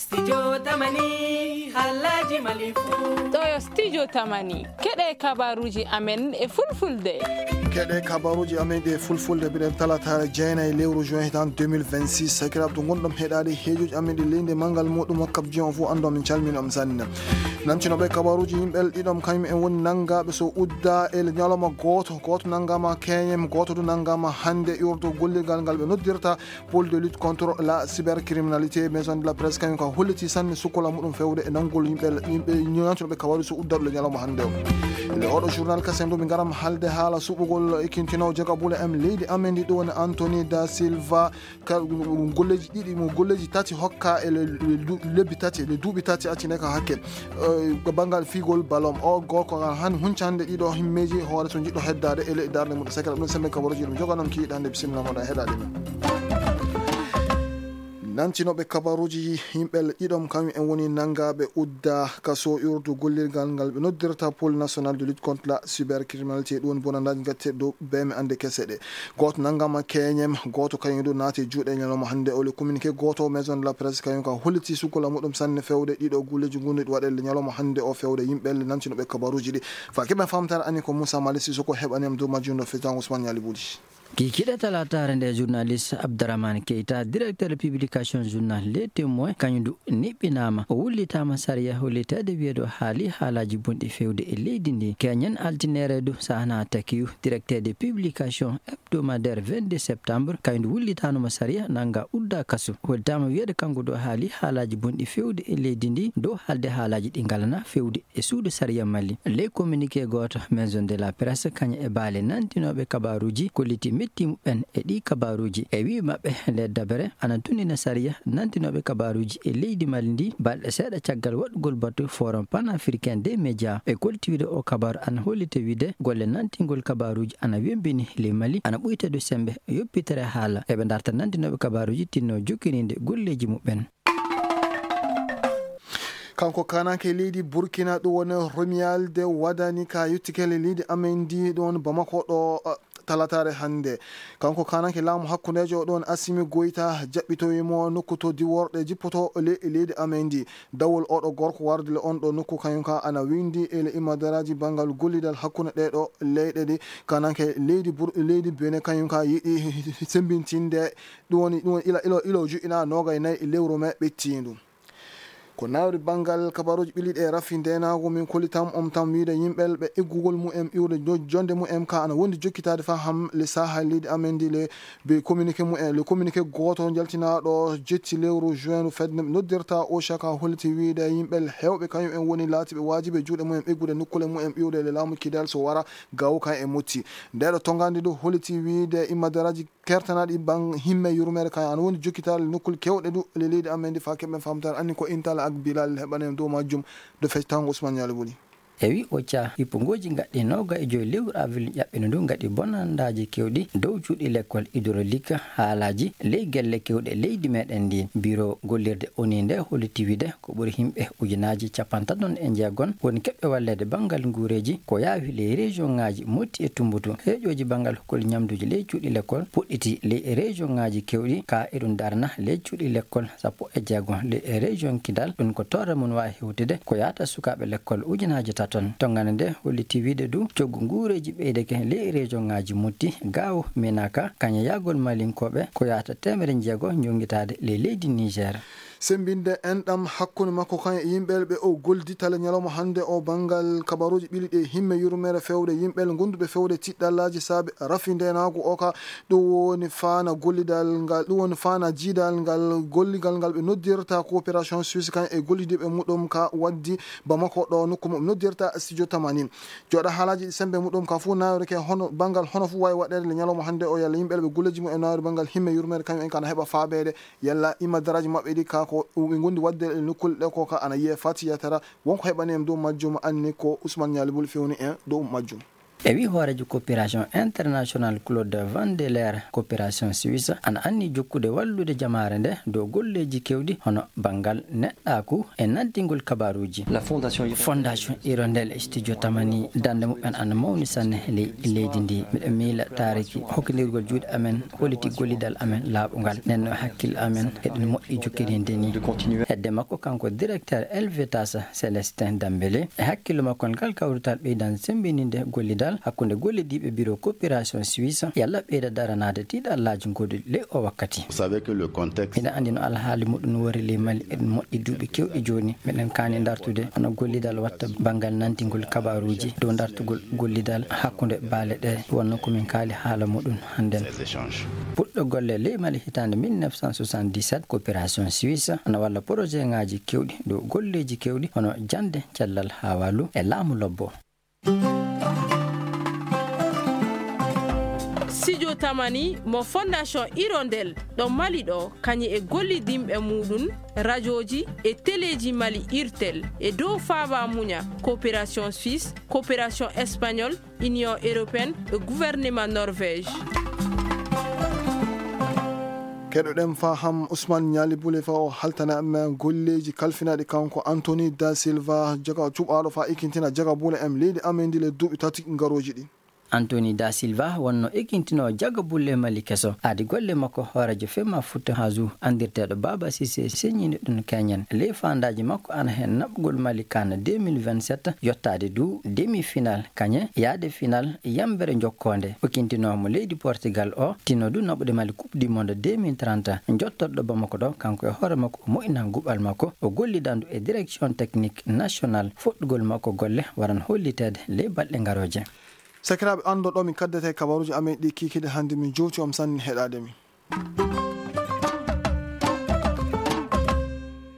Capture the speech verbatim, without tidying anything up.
Studio Tamani Halaji Malifu Toyo Studio Tamani Kede kabaruji amen e fulfulde Kede kabaruji amen e fulfulde bilen talata jeyna e lewru juin hitan deux mille vingt-six sakirab to gondom hedaade hejuji amen de lende mangal modum wakkab jion fu andom min calminam sanne nancino be kabaruji yimbel didom kaymi en woni nangabe so udda e nyaloma goto goto nangama kenyem goto du nangama hande urdo golligal ngal be noddirta pôle de lutte contre la cybercriminalité maison de la presse kaymi ko holliti sanne sukola mudum fewde e nangol yimbel yimbe nyancino be kabaru so udda le nyaloma hande le odo journal kasendo mi garam halde hala subugol ikintino jagabule am leydi amendi do woni Anthony da Silva ka golleji didi mo golleji tati hokka e le lebbi tati le duubi tati atine ka hakke ko bangal figol balom o gorko han huncande dido himmeji hoore so jiddo heddade ele darde mudum sakala dum sembe kabaruji dum joganam ki dande bismillah mo da heddade nancinoɓe kabaruji yimɓe ɗiɗom kañum en woni nangaɓe udda kaso urdu gollirgal ngal ɓe noddirta pôle national de lutte contre la cybercriminalité ɗum woni bonandaji gatte dow beme ande kese ɗe goto nangama keñem goto kañum ɗo naati juuɗe ñalawma hande o le communiqué goto maison de la presse kañum ka holliti sukola muɗum sanne fewde ɗiɗo gulleji gonɗi waɗele ñalawma hande o fewde yimɓelle nancinoɓe kabaruji ɗi fa keɓe famtare ani ko Moussa Malissi soko heɓaniyam dow majjum no fetan Ousmane Yali Boudi kikiɗa talatare nde journaliste Abdourahmane Keita directeur de publication journal Les Témoins kañum niɓɓinama o wullitama sariya hollitade wiyeɗo haali haalaji bonɗi fewde e leydi ndi keñen altinere du sahana takiyu directeur de publication hebdomadaire vingt-deux septembre kañum wullitanoma sariya nanga udda kaso hollitama wiyeɗo kanko ɗo haali haalaji bonɗi fewde e leydi ndi dow halde haalaji ɗi galana fewde e suudu sariya malli les communiqué goto maison de la presse kañum e baale nantinoɓe kabaruji kolliti metti muɓen e ɗi kabaruji e wi mabɓe le dabere ana tunina sariya nantinoɓe kabaruji e leydi mali ndi balɗe seeɗa caggal waɗugol batu forum panafricain des médias e koltiwide o kabaru ana hollite wide golle nantingol kabaruji ana wembini le mali ana ɓuytede sembe yoppitere haala eɓe darta nantinoɓe kabaruji tinno jokkininde golleji muɓen kanko kanake leydi Burkina ɗum woni Romualde waɗani ka yettikele leydi amen ndi ɗon Bamako ɗo talatare hande kanko kanake laamu hakkundejo ɗon Assimi Goïta jaɓɓitoyimo nokku to diworɗe jippoto le leydi amen ndi dawol oɗo gorko warde le on ɗo nokku kañum ka ana windi ele imadaraji bangal gollidal hakkunde ɗeɗo leyɗe ɗi kanake leydi leydi Benin kañum ka yiɗi sembintinde ɗum woni ɗum ila ilo ilo juɗɗina nogay nayyi lewru me ɓettindu ko nawri bangal kabaruji ɓiliɗe e raffi ndenago min kolitam om tam wiide yimɓel ɓe eggugol mumen iwde jonde mumen ka ana wondi jokkitade fa ham le saha leydi amen ndi le be communiqué mumen le communiqué goto jaltinaɗo jetti lewru juin fedde noddirta o chaka holliti wiide yimɓel hewɓe kañum en woni laatiɓe wajiɓe juuɗe mumen eggude nokkule mumen iwde le laamu kidal so wara gawo kan e motti ndeɗo tongandi ɗo holliti wiide immadaraji kertanaɗi ban himme yurmere kañum ana wondi jokkitade nokkule kewɗe du le leydi amen ndi fa keɓen famtare anni ko intala Bilal heɓanen dow majjum do fectango Ousmane Yali Boudi e wi ɓocca hippogoji gaɗɗi noga e joyi lewru avril ƴaɓɓino ndu gaɗi bonandaji kewɗi dow cuuɗi l'école hydraulique haalaji ley gelle kewɗe leydi meɗen ndi bureau gollirde oni nde holliti wide ko ɓuuri himɓe ujunaji capantaton e jeegon woni keɓɓe wallede bangal nguureji ko yaawi ley région ngaji motti e tumbutu heeƴoji bangal hokkol ñamduji ley cuuɗi l'école puɗɗiti ley région ngaji kewɗi ka eɗum darna ley cuuɗi l'école sappo e jeegon ley région kidal ɗum ko torre mum wawi hewtude ko yata sukaɓe l'école ujunaji tati ton tongane nde holliti wiide du coggu nguureji ɓeydeke ley région ngaji mutti gawo menaka kaña yagol malinkoɓe ko yata temere jeego jongitade ley leydi Niger sembinde enɗam hakkunde makko kan e yimɓel ɓe o golditale ñalawma hande o bangal kabaruji ɓiliɗe himme yurmere fewde yimɓel gonduɓe fewde tiɗɗallaji saabe rafindenago o ka ɗum woni fana gollidal ngal ɗum woni fana jiidal ngal golligal ngal ɓe noddirta coopération suisse kan e gollidiɓe muɗum ka waddi Bamako ɗo nokku mum noddirta studio Tamani joɗa haalaji sembe muɗum ka fu nawrike hono bangal hono fu wawi waɗede le ñalawma hande o yalla yimɓel ɓe golleji mum e nawri bangal himme yurmere kañum en kana heɓa faabede yalla imadaraji mabɓe ɗi ka ko ɓe gondi wadde e nokkule ɗe ko ka ana yiye fatiyatara wonko heɓani en dow majjum anni ko Ousmane Yali Bouli fewni en dow majjum e wi hoorejo coopération international Claude Vandeler coopération suisse ana anni jokkude wallude jamaare nde dow golleji kewɗi hono bangal neɗɗaku e naddingol kabaruji. La fondation fondation Hirondelle e studio tamani dande mumen ana mawni sanne ley leydi ndi miɗo miila tariki hokkodirgol juuɗe amen holiti gollidal amen laaɓungal nden hakkille amen eɗen moƴƴi jokkirinde ni hedde makko kanko directeur L V T A S Célestin Dambélé e hakkille makko ngal kawrutal ɓeydan sembininde gollidal hakkunde gollidiɓe bureau coopération suisse yalla ɓeyda daranade tiiɗallaji goduɗi ley o wakkati. miɗen andi no alhaali muɗum wori ley Mali eɗen moƴƴi duuɓi kewɗi joni miɗen kaani dartude hono gollidal watta banggal nantingol kabaruji dow dartugol gollidal hakkunde baale ɗe wonno komin kaali haala muɗum hannden. puɗɗo golle ley Mali hitande mille neuf cent soixante-dix-sept coopération suisse ana walla projet ngaji kewɗi dow golleji kewɗi hono jande cellal ha walu e laamu lobbo. Studio tamani mo fondation Hirondelle ɗo Mali ɗo kañi e gollidimɓe muɗum radioji e téléji Mali irtel e dow faaba muña coopération suisse coopération espagnole union européenne e gouvernement norvège. keɗoɗen fa ham Ousmane Nyali Boule fa o haltana amen golleji kalfinaɗi kanko Anthony da Silva jaga cuɓaɗo fa ikintina jaga Boule em leydi amen ndi le duuɓi tati ngaroji ɗi. Anthony da Silva wonno ekintino jaga bulle Mali keso adi golle makko hoorejo fema futta hazu andirteɗo Baba Cissé señini ɗum keñen ley fandaji makko ana hen naɓgol Mali kan deux mille vingt-sept yottade du demi final kañe yaade final yambere jokkonde ekintinomo leydi Portugal o tino du naɓude Mali coupe du monde deux mille trente jottoɗo Bamako ɗo kanko e hoore makko o moƴƴina guɓal makko o gollidandu e direction technique national fuɗɗugol makko golle waran hollitede ley balɗe garoje. sakiraɓe andoɗo min kaddete kabaruji amen ɗi kikiɗe hande min jowti om sanni heɗade min.